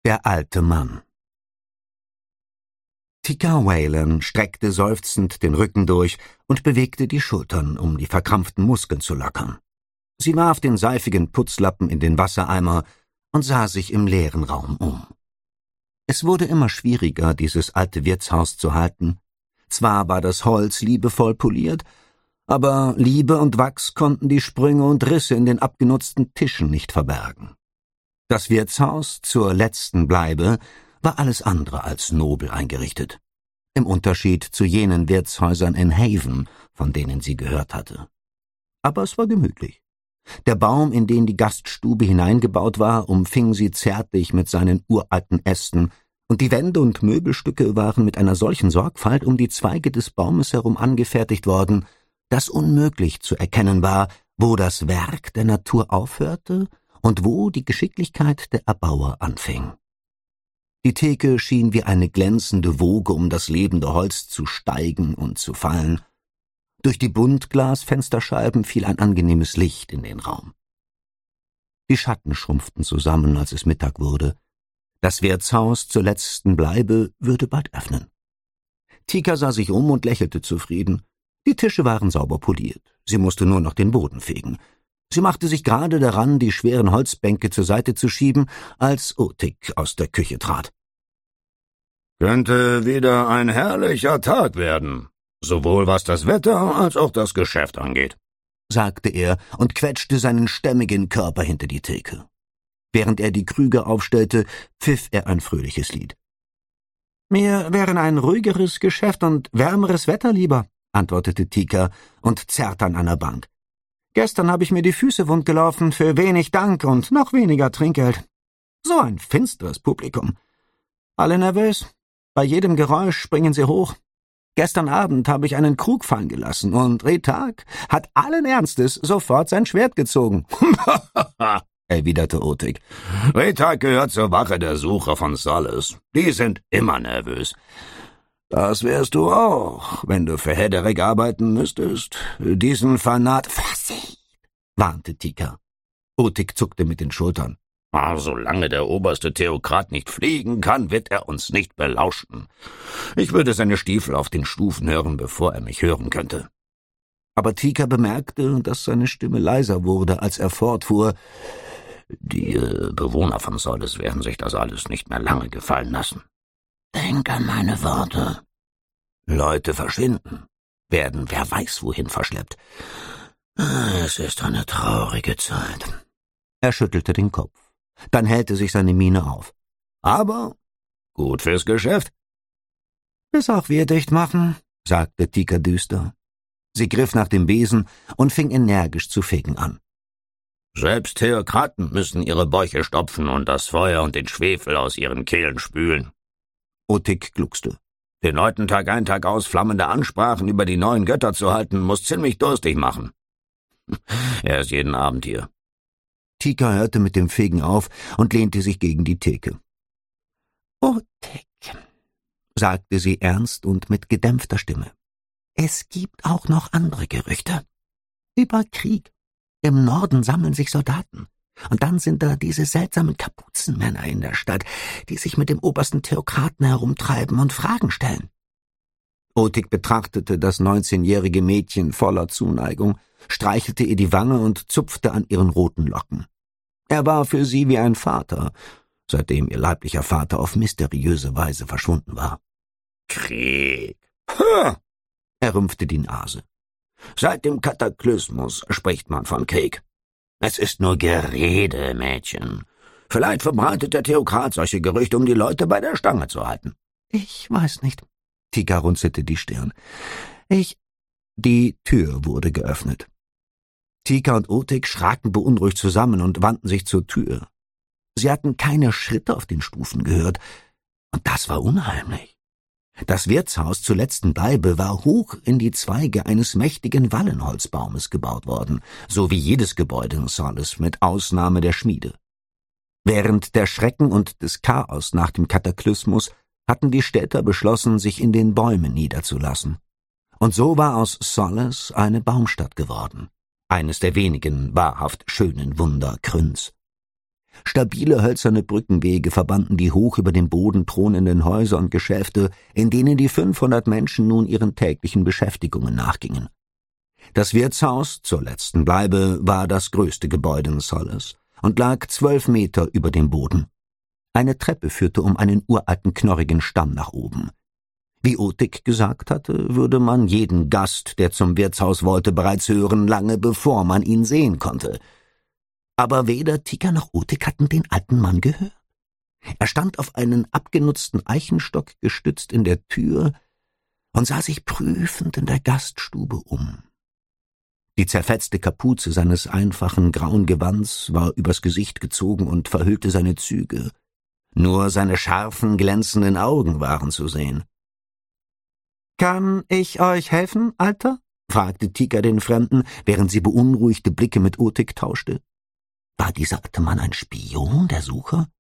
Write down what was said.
Der alte Mann. Tika Whalen streckte seufzend den Rücken durch und bewegte die Schultern, um die verkrampften Muskeln zu lockern. Sie warf den seifigen Putzlappen in den Wassereimer und sah sich im leeren Raum um. Es wurde immer schwieriger, dieses alte Wirtshaus zu halten. Zwar war das Holz liebevoll poliert, aber Liebe und Wachs konnten die Sprünge und Risse in den abgenutzten Tischen nicht verbergen. Das Wirtshaus zur letzten Bleibe war alles andere als nobel eingerichtet. Im Unterschied zu jenen Wirtshäusern in Haven, von denen sie gehört hatte. Aber es war gemütlich. Der Baum, in den die Gaststube hineingebaut war, umfing sie zärtlich mit seinen uralten Ästen, und die Wände und Möbelstücke waren mit einer solchen Sorgfalt um die Zweige des Baumes herum angefertigt worden, dass unmöglich zu erkennen war, wo das Werk der Natur aufhörte und wo die Geschicklichkeit der Erbauer anfing. Die Theke schien wie eine glänzende Woge um das lebende Holz zu steigen und zu fallen. Durch die Buntglasfensterscheiben fiel ein angenehmes Licht in den Raum. Die Schatten schrumpften zusammen, als es Mittag wurde. Das Wirtshaus zur letzten Bleibe würde bald öffnen. Tika sah sich um und lächelte zufrieden. Die Tische waren sauber poliert. Sie musste nur noch den Boden fegen. Sie machte sich gerade daran, die schweren Holzbänke zur Seite zu schieben, als Otik aus der Küche trat. »Könnte wieder ein herrlicher Tag werden, sowohl was das Wetter als auch das Geschäft angeht«, sagte er und quetschte seinen stämmigen Körper hinter die Theke. Während er die Krüge aufstellte, pfiff er ein fröhliches Lied. »Mir wären ein ruhigeres Geschäft und wärmeres Wetter lieber«, antwortete Tika und zerrte an einer Bank. »Gestern habe ich mir die Füße wundgelaufen für wenig Dank und noch weniger Trinkgeld. So ein finsteres Publikum. Alle nervös. Bei jedem Geräusch springen sie hoch. Gestern Abend habe ich einen Krug fallen gelassen und Retag hat allen Ernstes sofort sein Schwert gezogen.« erwiderte Otik. »Retag gehört zur Wache der Sucher von Solace. Die sind immer nervös. Das wärst du auch, wenn du für Hederick arbeiten müsstest. Diesen Vorsicht, warnte Tika. Otik zuckte mit den Schultern. Solange der oberste Theokrat nicht fliegen kann, wird er uns nicht belauschen. Ich würde seine Stiefel auf den Stufen hören, bevor er mich hören könnte. Aber Tika bemerkte, dass seine Stimme leiser wurde, als er fortfuhr. Die Bewohner von Solace werden sich das alles nicht mehr lange gefallen lassen. Denk an meine Worte. Leute verschwinden, werden wer weiß wohin verschleppt. Es ist eine traurige Zeit. Er schüttelte den Kopf. Dann hellte sich seine Miene auf. Aber gut fürs Geschäft. Bis auch wir dicht machen, sagte Tika düster. Sie griff nach dem Besen und fing energisch zu fegen an. Selbst Theokraten müssen ihre Bäuche stopfen und das Feuer und den Schwefel aus ihren Kehlen spülen. Otik gluckste. Den Leuten Tag ein, Tag aus flammende Ansprachen über die neuen Götter zu halten, muss ziemlich durstig machen. Er ist jeden Abend hier. Tika hörte mit dem Fegen auf und lehnte sich gegen die Theke. »Otik«, sagte sie ernst und mit gedämpfter Stimme, »es gibt auch noch andere Gerüchte. Über Krieg. Im Norden sammeln sich Soldaten. Und dann sind da diese seltsamen Kapuzenmänner in der Stadt, die sich mit dem obersten Theokraten herumtreiben und Fragen stellen.« Otik betrachtete das 19-jährige Mädchen voller Zuneigung, streichelte ihr die Wange und zupfte an ihren roten Locken. Er war für sie wie ein Vater, seitdem ihr leiblicher Vater auf mysteriöse Weise verschwunden war. »Krieg«, er rümpfte die Nase. »Seit dem Kataklysmus spricht man von Krieg. Es ist nur Gerede, Mädchen. Vielleicht verbreitet der Theokrat solche Gerüchte, um die Leute bei der Stange zu halten.« »Ich weiß nicht.« Tika runzelte die Stirn. Die Tür wurde geöffnet. Tika und Otik schraken beunruhigt zusammen und wandten sich zur Tür. Sie hatten keine Schritte auf den Stufen gehört, und das war unheimlich. Das Wirtshaus zur letzten Bleibe war hoch in die Zweige eines mächtigen Wallenholzbaumes gebaut worden, so wie jedes Gebäude in Solace mit Ausnahme der Schmiede. Während der Schrecken und des Chaos nach dem Kataklysmus hatten die Städter beschlossen, sich in den Bäumen niederzulassen. Und so war aus Solace eine Baumstadt geworden, eines der wenigen wahrhaft schönen Wunder Kryns. Stabile hölzerne Brückenwege verbanden die hoch über dem Boden thronenden Häuser und Geschäfte, in denen die 500 Menschen nun ihren täglichen Beschäftigungen nachgingen. Das Wirtshaus, zur letzten Bleibe, war das größte Gebäude in Solis und lag 12 Meter über dem Boden. Eine Treppe führte um einen uralten knorrigen Stamm nach oben. Wie Otik gesagt hatte, würde man jeden Gast, der zum Wirtshaus wollte, bereits hören, lange bevor man ihn sehen konnte. Aber weder Tika noch Otik hatten den alten Mann gehört. Er stand auf einen abgenutzten Eichenstock gestützt in der Tür und sah sich prüfend in der Gaststube um. Die zerfetzte Kapuze seines einfachen grauen Gewands war übers Gesicht gezogen und verhüllte seine Züge. Nur seine scharfen, glänzenden Augen waren zu sehen. »Kann ich euch helfen, Alter?« fragte Tika den Fremden, während sie beunruhigte Blicke mit Otik tauschte. War dieser alte Mann ein Spion, der Sucher?